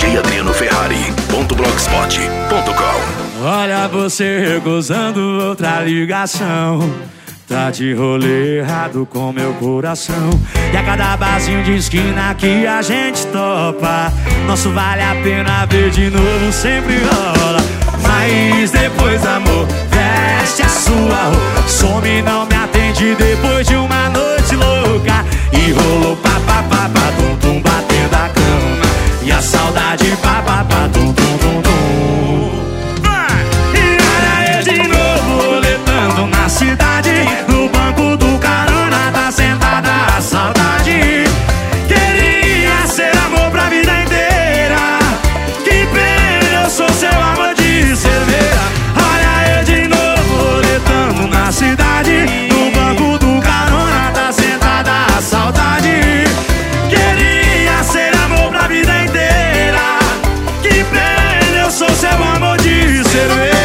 djadrianoferrari.blogspot.com. Olha você recusando outra ligação, tá de rolê errado com meu coração. E a cada barzinho de esquina que a gente topa, nosso vale a pena ver de novo, sempre rola. Mas depois, amor, veste a sua roupa, some, não me atende depois de uma noite louca. E rolou papapá, tum tum, batendo a cama, e a saudade papapá, tum tum tum tum. E olha eu de novo roletando na cidade, no banco do carona tá sentada a saudade. Queria ser amor pra vida inteira, que pena, eu sou seu amor de cerveja. Olha eu de novo roletando na cidade, no banco do carona tá sentada a saudade. Queria ser amor pra vida inteira, que pena, eu sou seu amor de cerveja.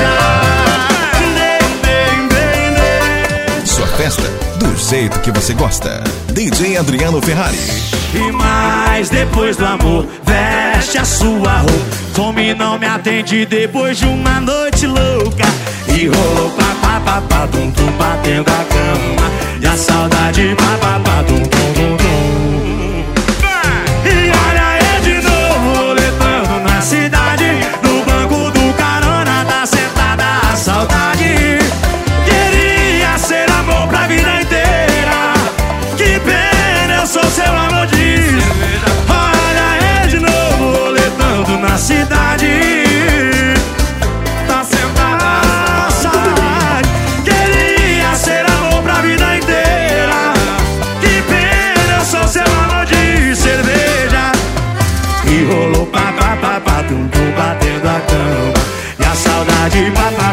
Sua festa do jeito que você gosta. DJ Adriano Ferrari. E mais depois do amor, veste a sua roupa, some, não me atende depois de uma noite louca. E rolou papapá, tum tum, batendo a cama, e a saudade papapá, tum tum tum tum. E olha eu de novo roletando na cidade, no banco do carona tá sentada a saudade. Queria ser amor pra vida inteira, que pena, eu sou seu amor de cerveja. Olha eu de novo roletando na cidade, tá sentada a saudade. Queria ser amor pra vida inteira, que pena, eu sou seu amor de cerveja. E rolou papapá, tum tum, batendo a cama, e a saudade papapá.